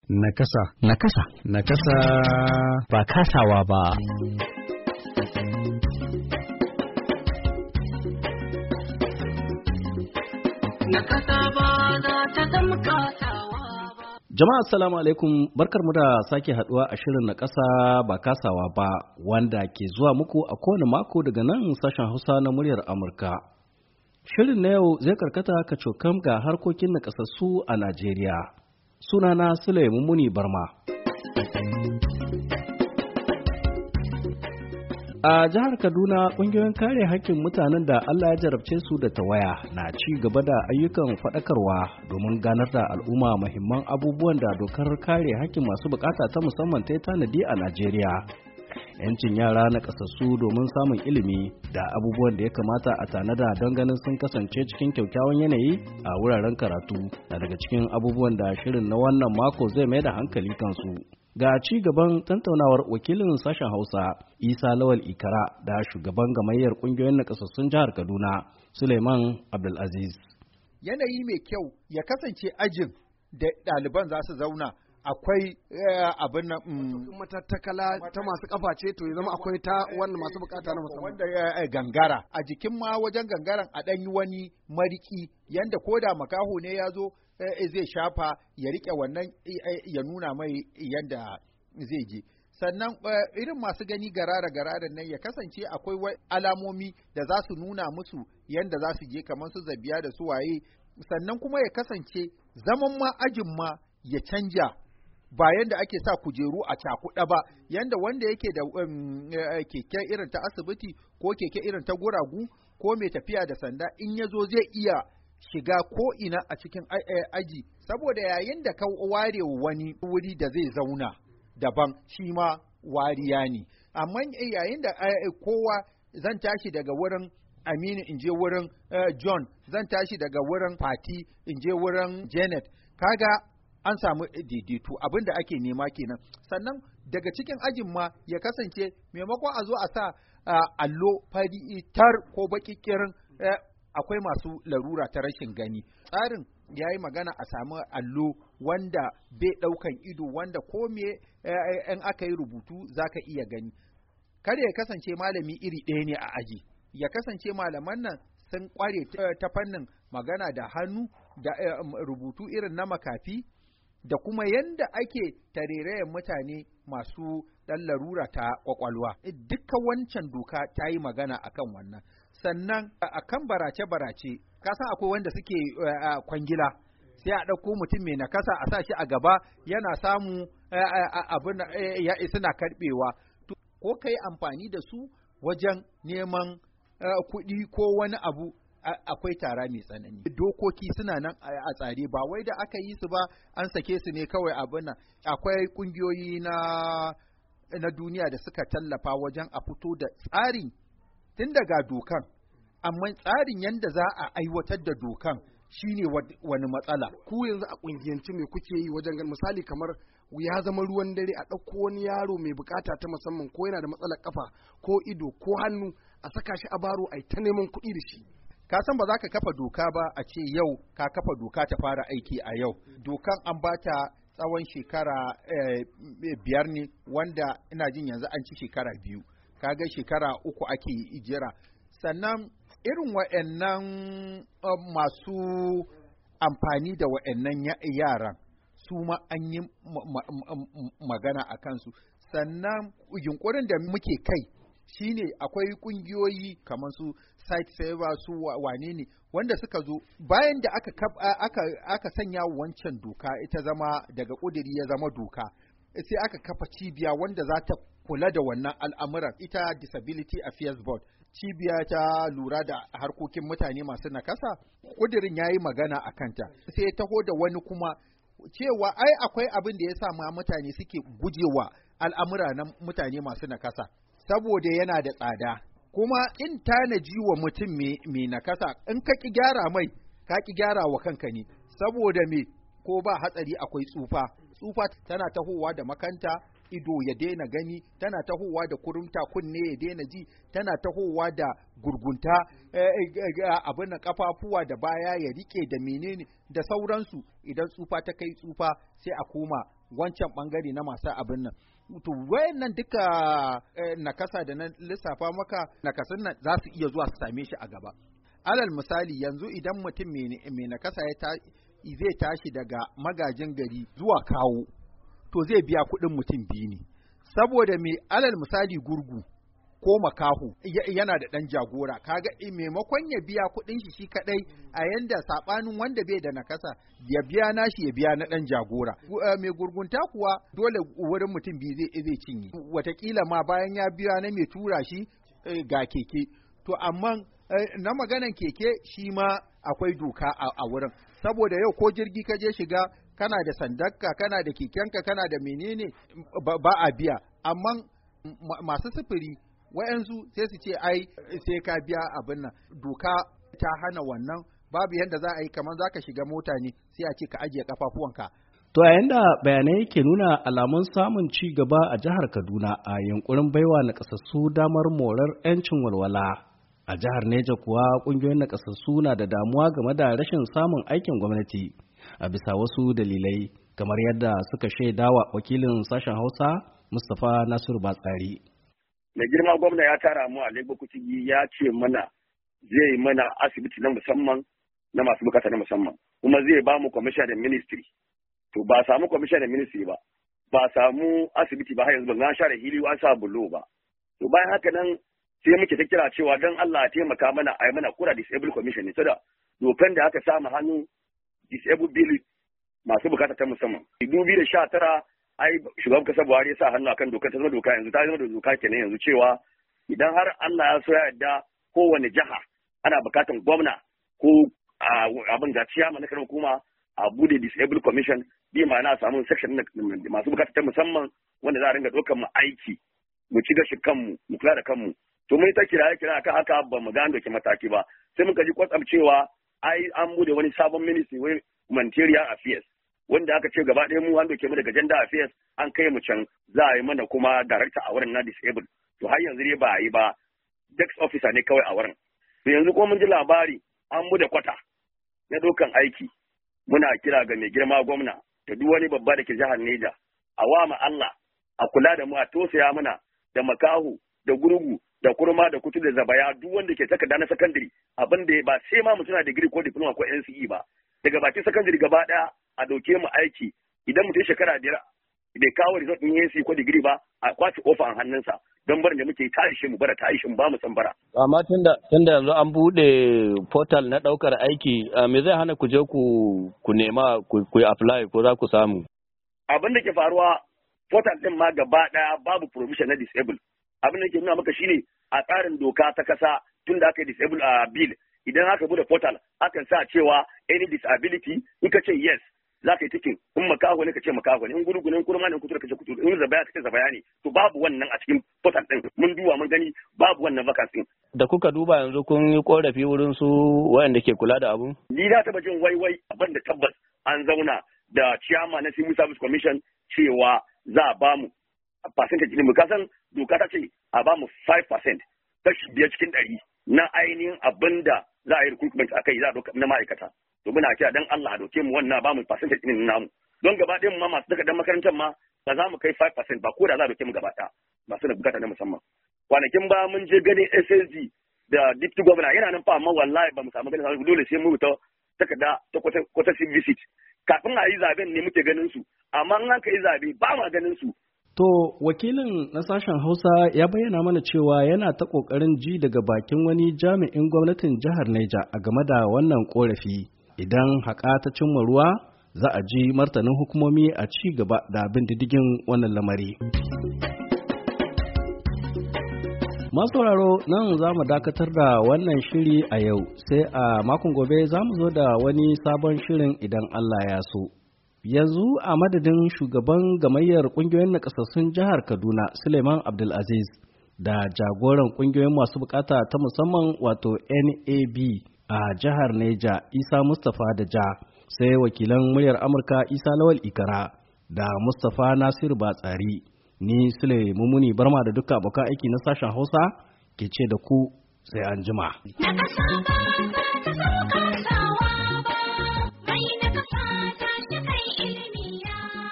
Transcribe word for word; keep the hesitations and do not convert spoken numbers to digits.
Nakasa. Nakasa. Nakasa. Ba kasawa ba. Nakasa ba za ta zama kasawa ba. Jama'a assalamu alaikum, barkarmu da sake haduwa a shirin Nakasa ba kasawa ba wanda ke zuwa muku a kowane mako daga nan sashen Hausa na muryar Amurka. Shirin na yau zai karkata kacokam ga harkokin nakasassu a Najeriya. Sunana Sule Mummuni Barma. A jihar Kaduna, ƙungiyoyin kare haƙƙin mutanen da Allah ya jarabce su da tawaya na ci gaba da ayyukan faɗakarwa domin ganar da al'umma muhimman abubuwan da dokar kare haƙƙin masu bukata ta musamman ta tanadi a Najeriya. Yancin yara na ƙasassu domin samun ilimi da abubuwan da ya kamata a tanada don ganin sun kasance cikin kyakkyawan yanayi a wuraren karatu na daga cikin abubuwan da shirin na wannan mako zai mai da hankali kansu. Ga ci gaban tantaunawar wakilin sashen Hausa Isa Lawal Ikara da shugaban gamayyar ƙungiyoyin nakasassun jihar Kaduna Suleiman Abdulaziz. Yanayi mai kyau ya kasance ajin da ɗaliban za su zauna akwai abin nan matattakala ta masu kafa ce to ya zama akwai ta wanda masu bukata na musamman wanda gangara a jikin ma wajen gangaran a ɗan yi wani mariki yanda koda makaho ne ya zo zai shafa ya rike wannan ya nuna mai yanda zai je sannan irin masu gani garara garara nan ya kasance akwai alamomi da za su nuna musu yanda za su je kamar su zabiya da su waye sannan kuma ya kasance zaman ma ajin ma ya canja ba yanda ake sa kujeru a cakuɗa ba yanda wanda yake da um, keke irin ta asibiti ko keke irin ta guragu ko mai tafiya da sanda in ya zo zai iya shiga ko ina a cikin aji saboda yayin da ka ware wani wuri da zai zauna daban shi ma wariya ne amma yayin da kowa zan tashi daga wurin Aminu in je wurin John zan tashi daga wurin Fati in je wurin Janet kaga an samu daidaito abin da ake nema kenan sannan daga cikin ajin ma ya kasance maimakon a zo a sa allo fari tar ko baki kirin akwai masu larura ta rashin gani tsarin ya yi magana a samu allo wanda bai ɗaukan ido wanda ko me in aka yi rubutu za ka iya gani kada ya kasance malami iri ɗaya ne a aji ya kasance malaman nan sun ƙware ta fannin magana da hannu da rubutu irin na makafi da kuma yanda ake tarerayen mutane masu ɗan larura ta ƙwaƙwalwa. Dukkan wancan doka ta yi magana akan wannan. Sannan akan barace-barace, kasan akwai wanda suke uh, kwangila, sai a ɗauko mutum mai nakasa a sa shi a gaba yana samu abin ya suna karɓewa. Ko ka yi amfani da su wajen neman kuɗi ko wani abu. Akwai tara mai tsanani. Dokoki suna nan a tsare ba wai da aka yi su ba an sake su ne kawai abin nan. Akwai kungiyoyi na na duniya da suka tallafa wajen a fito da tsari tun daga dokan, amma tsarin yadda za a aiwatar da dokan shine wani matsala. Ku yanzu a kungiyance me kuke yi wajen gan misali kamar ya zama ruwan dare a ɗauko wani yaro mai bukata ta musamman ko yana da matsalar kafa ko ido ko hannu a saka shi a baro a yi ta neman kuɗi da shi. Ka san ba za ka kafa doka ba a ce yau ka kafa doka ta fara aiki a yau. Dokan an bata tsawon shekara eh, biyar ne wanda ina jin yanzu an ci shekara biyu. Kaga shekara uku ake jira. Sannan irin wa'annan uh, masu amfani da wa'annan yaran su ma an yi ma- ma- magana a kansu. Sannan yunkurin da muke kai shine akwai kungiyoyi kamar su site saver su wane ne wanda suka zo bayan da aka aka aka sanya wancan doka ita zama daga kudiri ya zama doka sai aka kafa cibiya wanda za ta kula da wannan al'amuran ita Disability Affairs Board cibiya ta lura da harkokin mutane masu nakasa kudirin yayi magana a kanta sai taho da wani kuma cewa ai akwai abin da ya sa ma mutane suke gujewa al'amura na mutane masu nakasa saboda yana da tsada kuma in tanaji wa mutum mai nakasa in ka ki gyara mai ka ki gyara wa kanka ne saboda me ko ba hatsari akwai tsufa tsufa tana tahowa da makanta ido ya daina gani tana tahowa da kurumta kunne ya daina ji tana tahowa da gurgunta abin nan kafafuwa da baya ya rike da menene da sauransu idan tsufa ta kai tsufa sai a koma wancan bangare na masu abin nan. To wayannan duka eh, nakasa da na lissafa maka nakasun nan za su iya zuwa su same shi a gaba. Alal misali yanzu idan mutum mai nakasa ya ta zai tashi daga magajin gari zuwa kawo, to zai biya kuɗin mutum biyu ne, saboda mai alal misali gurgu ko makaho yana da ɗan jagora, kaga maimakon ya biya kuɗin shi shi kaɗai a yanda saɓanin wanda bai da nakasa ya biya nashi ya biya na ɗan jagora. Mai gurgunta kuwa dole wurin mutum biyu zai zai cinye, watakila ma bayan ya biya na mai tura shi ga keke. To amma na maganan keke shi ma akwai doka a wurin, saboda yau ko jirgi ka je shiga kana da sandarka, kana da kekenka, kana da menene ba a biya, amma masu sufuri wayansu sai su ce ai sai ka biya abin nan. Doka ta hana wannan, babu yadda za a yi, kamar za ka shiga mota ne sai a ce ka ajiye kafafuwanka. To a yanda bayanai ke nuna alamun samun ci gaba a jihar Kaduna a yunkurin baiwa nakasassu damar morar 'yancin walwala. A jihar Neja kuwa ƙungiyoyin nakasassu na da damuwa game da rashin samun aikin gwamnati a bisa wasu dalilai, kamar yadda suka shaidawa wakilin sashen Hausa Mustapha Nasiru Batsari. Mai girma gwamna ya tara mu a Lagos Kutigi ya ce mana zai yi mana asibiti na musamman na masu bukata na musamman, kuma zai ba mu commissioner da ministry. To ba samu commissioner da ministry ba, ba samu asibiti ba har yanzu, ba share hili an sa bulo ba. To bayan haka nan sai muke ta kira cewa don Allah ya taimaka mana a yi mana kura disabled commission ne, saboda dokan da aka samu hannu disabled bill masu bukata ta musamman. dubu biyu da sha tara ai shugaban kasa Buhari ya sa hannu akan dokar, ta zama doka yanzu, ta zama da doka kenan yanzu cewa idan har Allah ya so ya yarda kowane jiha ana bukatan gwamna ko abin da ciyama na karin hukuma a bude disabled commission, bi ma'ana samun section masu bukata ta musamman wanda za a ringa ɗaukar mu aiki mu ci gashi kanmu mu kula da kanmu. To mun ta kira kira akan haka ba mu gano doke mataki ba, sai muka ji kwatsam cewa ai an bude wani sabon ministry wai humanitarian affairs, wanda aka ce gaba ɗaya mu an doke mu daga gender affairs an kai mu can za a yi mana kuma director a wurin na disabled. To har yanzu dai ba a yi ba, desk officer ne kawai a wurin. To yanzu ko mun ji labari an bude kwata na dokan aiki, muna kira ga mai girma gwamna da duk wani babba da ke jihar Neja a wa ma Allah a kula da mu, a tosaya mana da makahu da gurgu da kurma da kutu da zabaya, duk wanda ke takarda na sakandare, abin da ba sai ma mutum na digiri ko diploma ko N C E ba, daga bakin sakandare gaba daya a dauke mu aiki. Idan mutum shekara biyar bai kawo result din N C E ko digiri ba, a kwace kofa a hannunsa, don barin da muke tashi mu bara tashi mu ba mu san bara. Amma tunda tunda yanzu an bude portal na daukar aiki, me zai hana ku je ku ku nema ku ku apply ko za ku samu? Abin da ke faruwa portal din ma gaba daya babu provision na disabled. Abin da ke nuna maka shine a tsarin doka ta kasa tun da aka yi disable a bill, idan aka bude portal akan sa cewa any disability, in ka ce yes za ka yi tikin, in makaho ne ka ce makaho ne, in gurgu ne, in kurma ne, kutura ka ce kutura, in zabaya ka ce zabaya ne. To babu wannan a cikin portal din, mun duba mun gani babu wannan vacancy. Da kuka duba yanzu kun yi korafi wurin su wayanda ke kula da abun? Ni na taba jin wai wai abin da tabbas an zauna da chairman na Civil Service Commission cewa za a bamu percentage ne, ka san doka ta ce a ba mu five percent, kashi biyar cikin ɗari na ainihin abin da za a yi recruitment a kai, za a doka na ma'aikata. To muna kira dan Allah a doke mu wannan ba mu percentage ɗin namu, don gaba ɗayan mu ma masu takardar makarantar ma ba za mu kai five percent ba, ko da za a doke mu gaba ɗaya masu da bukata na musamman. Kwanakin ba mun je ganin S S G da deputy governor yana nan fa, amma wallahi ba mu samu ganin sa, dole sai mu ta takarda ta kwata visit kafin a yi zaben ne muke ganin su, amma in aka yi zabe ba ma ganin su. To wakilin na sashen Hausa ya bayyana mana cewa yana ta ƙoƙarin ji daga bakin wani jami'in gwamnatin jihar Neja a game da wannan ƙorafi. Idan haƙa ta cimma ruwa za a ji martanin hukumomi a ci gaba da bin diddigin wannan lamari. Masu sauraro nan za mu dakatar da wannan shiri a yau, sai a makon gobe za mu zo da wani sabon shirin idan Allah ya so. Yanzu a madadin shugaban gamayyar ƙungiyoyin nakasassun jihar Kaduna Suleiman Abdulaziz da jagoran ƙungiyoyin masu bukata ta musamman wato N A B a jihar Neja Isa Mustapha da Ja, sai wakilan muryar Amurka Isa Lawal Ikara da Mustapha Nasiru Batsari. Ni Sule Mumuni Barma da duka abokan aiki na sashen Hausa ke ce da ku sai an jima.